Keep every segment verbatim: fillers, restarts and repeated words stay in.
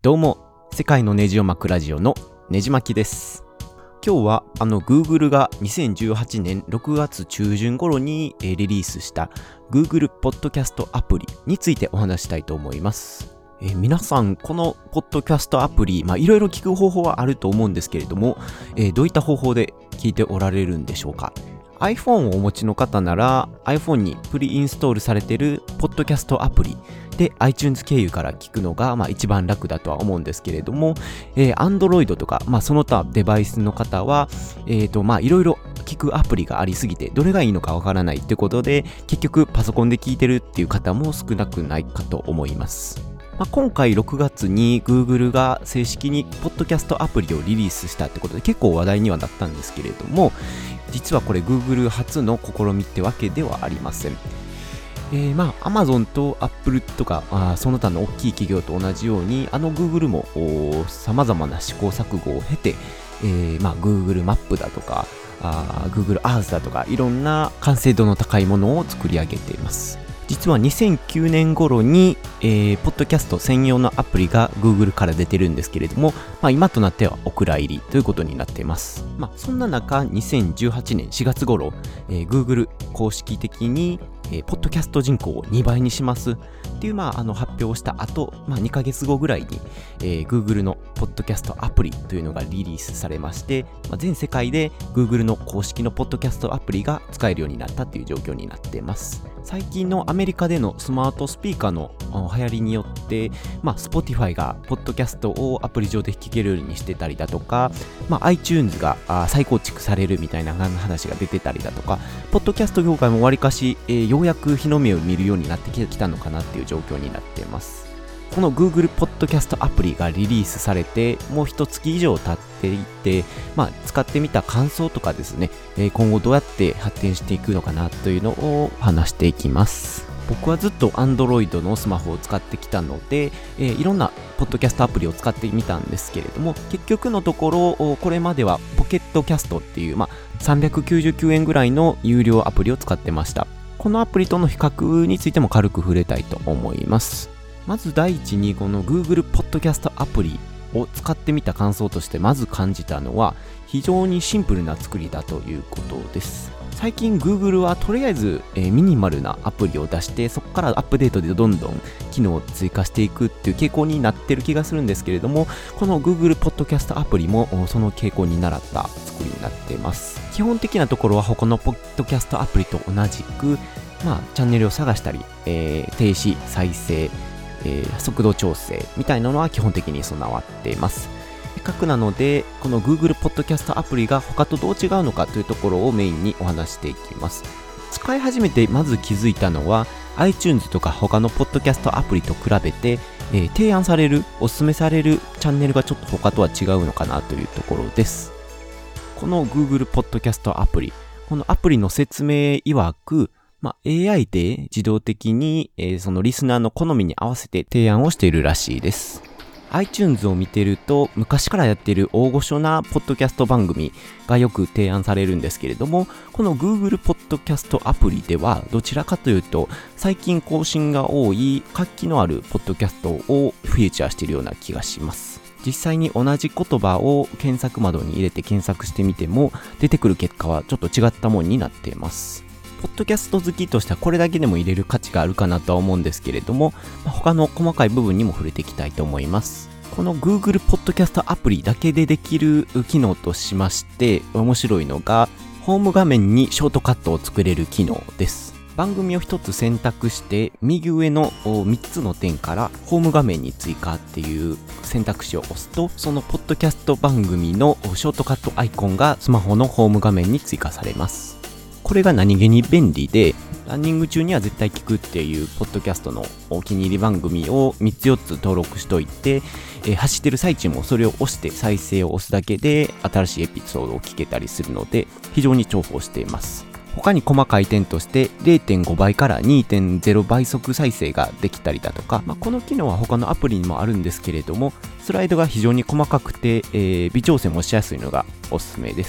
どうも、世界のネジを巻くラジオのネジ巻きです。今日はあの Google がにせんじゅうはちねんろくがつ中旬頃にリリースした Google ポッドキャストアプリについてお話したいと思います。えー、皆さんこのポッドキャストアプリ、まあいろいろ聞く方法はあると思うんですけれども、えー、どういった方法で聞いておられるんでしょうか。iPhone をお持ちの方なら iPhone にプリインストールされているポッドキャストアプリで iTunes 経由から聞くのがまあ一番楽だとは思うんですけれども、えー、Android とか、まあ、その他デバイスの方は、えーとまあいろいろ聞くアプリがありすぎてどれがいいのかわからないってことで結局パソコンで聞いてるっていう方も少なくないかと思います。まあ、今回ろくがつに Google が正式にポッドキャストアプリをリリースしたってことで結構話題にはなったんですけれども、実はこれ Google 初の試みってわけではありません。えー、まあ Amazon と Apple とかあその他の大きい企業と同じようにあの Google も様々な試行錯誤を経て、えー、まあ Google マップだとかあ Google Earth だとかいろんな完成度の高いものを作り上げています。実はにせんきゅうねん頃に、えー、ポッドキャスト専用のアプリが Google から出てるんですけれども、まあ、今となってはお蔵入りということになっています。まあ、そんな中、にせんじゅうはちねんしがつ頃、えー、Google 公式的に、えー、ポッドキャスト人口をにばいにしますっていう、まあ、あの発表をした後、まあ、にかげつごぐらいに、えー、Google のポッドキャストアプリというのがリリースされまして、まあ、全世界で Google の公式のポッドキャストアプリが使えるようになったという状況になっています。最近のアメリカでのスマートスピーカーの流行りによって、まあ、Spotify がポッドキャストをアプリ上で聴けるようにしてたりだとか、まあ、iTunes が再構築されるみたいな話が出てたりだとか、ポッドキャスト業界もわりかし、えー、ようやく日の目を見るようになってきたのかなっていう状況になっています。この Google ポッドキャストアプリがリリースされてもう一月以上経っていて、まあ、使ってみた感想とかですね、えー、今後どうやって発展していくのかなというのを話していきます。僕はずっと Android のスマホを使ってきたので、えー、いろんなポッドキャストアプリを使ってみたんですけれども、結局のところこれまではポケットキャストっていう、まあ、さんびゃくきゅうじゅうきゅうえんぐらいの有料アプリを使ってました。このアプリとの比較についても軽く触れたいと思います。まず第一にこの Google ポッドキャストアプリを使ってみた感想としてまず感じたのは非常にシンプルな作りだということです。最近 Google はとりあえず、えー、ミニマルなアプリを出してそこからアップデートでどんどん機能を追加していくっていう傾向になってる気がするんですけれども、この Google ポッドキャストアプリもその傾向に倣った作りになっています。基本的なところは他のポッドキャストアプリと同じく、まあ、チャンネルを探したり、えー、停止、再生えー、速度調整みたいなのは基本的に備わっています。せっかくなのでこの Google ポッドキャストアプリが他とどう違うのかというところをメインにお話していきます。使い始めてまず気づいたのは iTunes とか他のポッドキャストアプリと比べて、えー、提案されるおすすめされるチャンネルがちょっと他とは違うのかなというところです。この Google ポッドキャストアプリ、このアプリの説明曰くまあ、エーアイ で自動的に、えー、そのリスナーの好みに合わせて提案をしているらしいです。iTunes を見てると昔からやっている大御所なポッドキャスト番組がよく提案されるんですけれども、この Google ポッドキャストアプリではどちらかというと最近更新が多い活気のあるポッドキャストをフィーチャーしているような気がします。実際に同じ言葉を検索窓に入れて検索してみても出てくる結果はちょっと違ったものになっています。ポッドキャスト好きとしてはこれだけでも入れる価値があるかなとは思うんですけれども、他の細かい部分にも触れていきたいと思います。この Google ポッドキャストアプリだけでできる機能としまして面白いのがホーム画面にショートカットを作れる機能です。番組を一つ選択して右上のみっつの点からホーム画面に追加っていう選択肢を押すとそのポッドキャスト番組のショートカットアイコンがスマホのホーム画面に追加されます。これが何気に便利でランニング中には絶対聞くっていうポッドキャストのお気に入り番組をみっつよっつ登録しといて、えー、走ってる最中もそれを押して再生を押すだけで新しいエピソードを聞けたりするので非常に重宝しています。他に細かい点として れいてんご 倍から にてんゼロ 倍速再生ができたりだとか、まあ、この機能は他のアプリにもあるんですけれどもスライドが非常に細かくて、えー、微調整もしやすいのがおすすめです。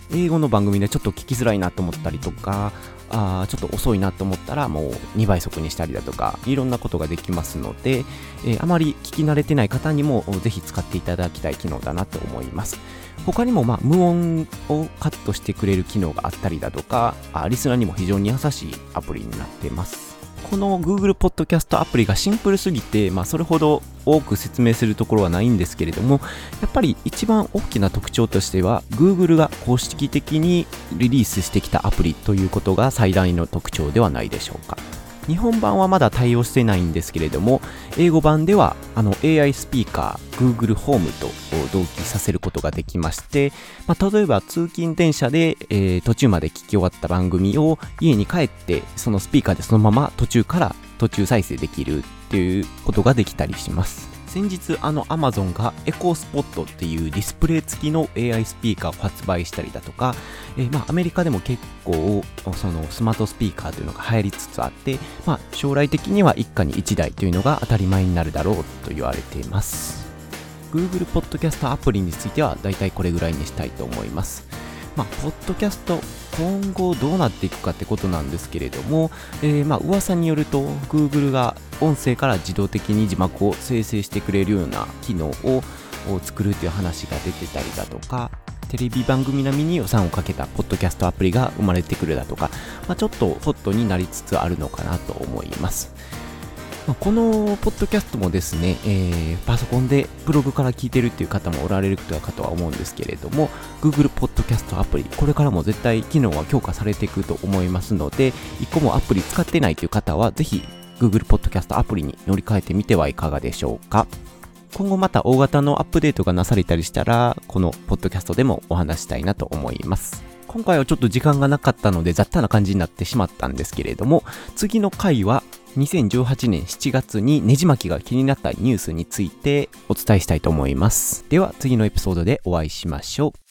英語の番組でちょっと聞きづらいなと思ったりとか、あちょっと遅いなと思ったらもうにばい速にしたりだとか、いろんなことができますので、えー、あまり聞き慣れてない方にもぜひ使っていただきたい機能だなと思います。他にもまあ無音をカットしてくれる機能があったりだとか、あリスナーにも非常に優しいアプリになっています。この Google Podcast アプリがシンプルすぎて、まあ、それほど多く説明するところはないんですけれども、やっぱり一番大きな特徴としては Google が公式的にリリースしてきたアプリということが最大の特徴ではないでしょうか。日本版はまだ対応してないんですけれども、英語版ではあの エーアイ スピーカー Google ホームと同期させることができまして、まあ、例えば通勤電車で、えー、途中まで聞き終わった番組を家に帰ってそのスピーカーでそのまま途中から途中再生できるっていうことができたりします。先日あの Amazon がエコースポットっていうディスプレイ付きの エーアイ スピーカーを発売したりだとか、えー、まあアメリカでも結構そのスマートスピーカーというのが流行りつつあって、まあ、将来的には一家に一台というのが当たり前になるだろうと言われています。 Google Podcast アプリについてはだいたいこれぐらいにしたいと思います。まあ、ポッドキャスト今後どうなっていくかってことなんですけれども、えー、まあ噂によると Google が音声から自動的に字幕を生成してくれるような機能を作るという話が出てたりだとか、テレビ番組並みに予算をかけたポッドキャストアプリが生まれてくるだとか、まあ、ちょっとホットになりつつあるのかなと思います。このポッドキャストもですね、えー、パソコンでブログから聞いてるっていう方もおられるかとは思うんですけれども、 Google ポッドキャストアプリこれからも絶対機能は強化されていくと思いますので、いっこもアプリ使ってないという方はぜひ Google ポッドキャストアプリに乗り換えてみてはいかがでしょうか。今後また大型のアップデートがなされたりしたら、このポッドキャストでもお話したいなと思います。今回はちょっと時間がなかったので雑多な感じになってしまったんですけれども、次の回はにせんじゅうはちねんしちがつにねじ巻きが気になったニュースについてお伝えしたいと思います。では次のエピソードでお会いしましょう。